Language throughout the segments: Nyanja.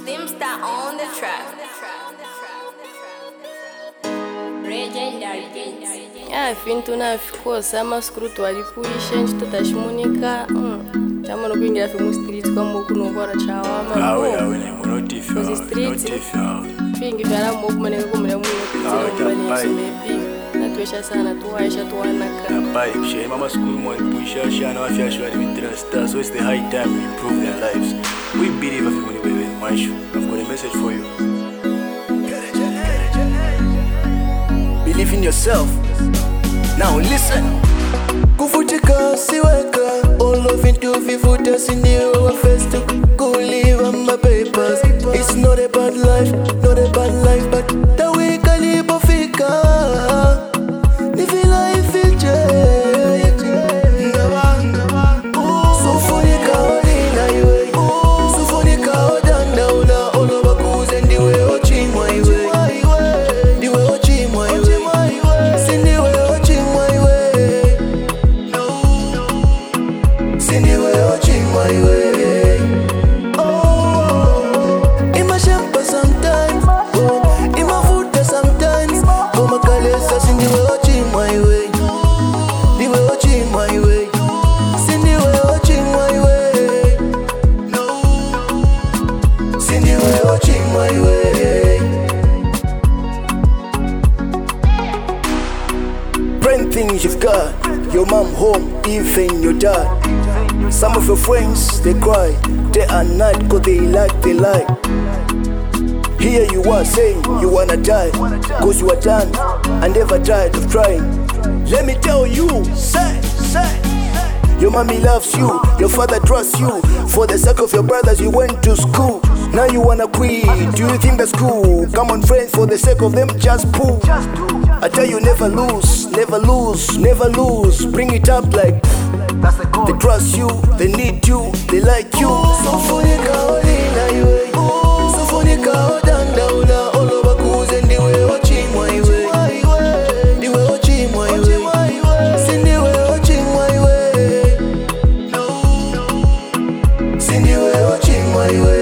Stimstar on the track. Finto na ficou sama scruto ali puixante toda chimunica. Chama no kuingira fi mu street como kuno bora chawa ma. Awe ne monotif. Os streets. Fingi vara mo kumane kumre mu kuzira na tuesha sana tuaisha tuanaka. Pai, she mama school mo puxa shana wa fiasho ali mitrasta. So it's the high time we improve their lives. We believe if we believe in Maishu. I've got a message for you. Believe in yourself. Now listen. Kufutika siweka all of it to vivuta sindio first to go live on my papers. It's not a bad life, not a bad life, but the way kalipofika ni vila ifiche. Sufunika olina iwe, sufunika odanda ula oloba kuze ndiwe ochimwa iwe. Ndiwe ochimwa iwe. Things you've got, your mom home, even your dad. Some of your friends, they cry day and night cause they like. Here you are saying you wanna die cause you are done and never tried of trying. Let me tell you, say your mommy loves you, your father trusts you. For the sake of your brothers you went to school. Now you wanna quit, do you think that's cool? Come on friends, for the sake of them just pull. I tell you never lose, never lose, never lose. Bring it up like they trust you, they need you, they like you. Sufunika olina iwe, sufunika odanda ula oloba kuze ndiwe ochimwa iwe. Ndiwe ochimwa iwe, sindiwe ochimwa iwe. Sindiwe ochimwa iwe.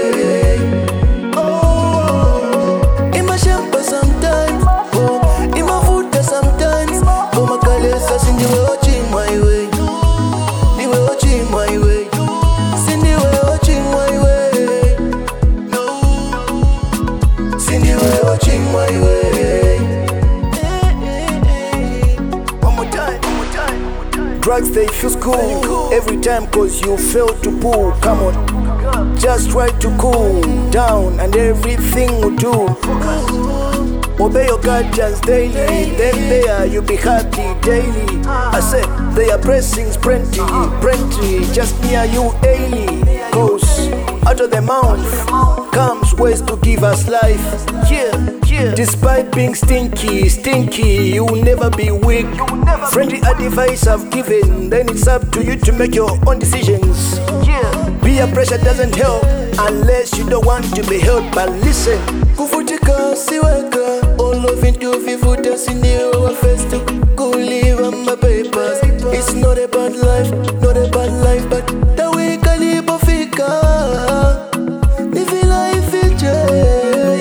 Drugs they feel cool every time cause you fail to pull. Come on, just try to cool down and everything will do. Obey your guardians daily, then there you'll be happy daily. I said they are blessings plenty, just near you daily. Cause out of the mouth comes ways to give us life. Despite being stinky, you will never be weak. Friendly advice I've given, then it's up to you to make your own decisions. Peer pressure doesn't help unless you don't want to be helped. But listen, kufutika siweka all of it to vivuta sindio first to go live on my papers. It's not a bad life, not a bad life, but the way kalipofika ni vila ifiche.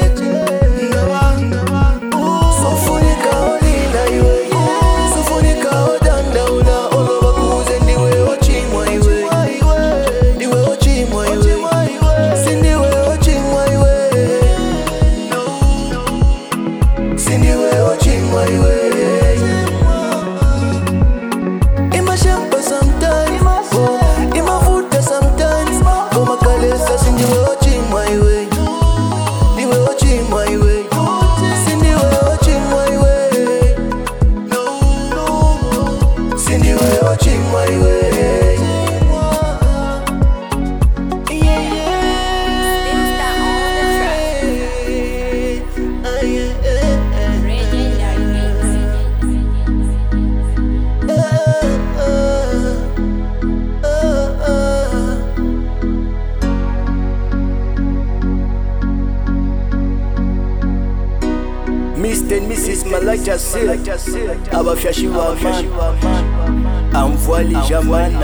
Mr. and Mrs. Malaja Sil Abafyashi wa man Amvwali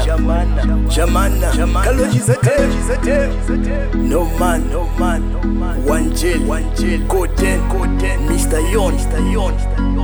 Jamana Kaloji zete No man jail, Code 10, Mr. Yon.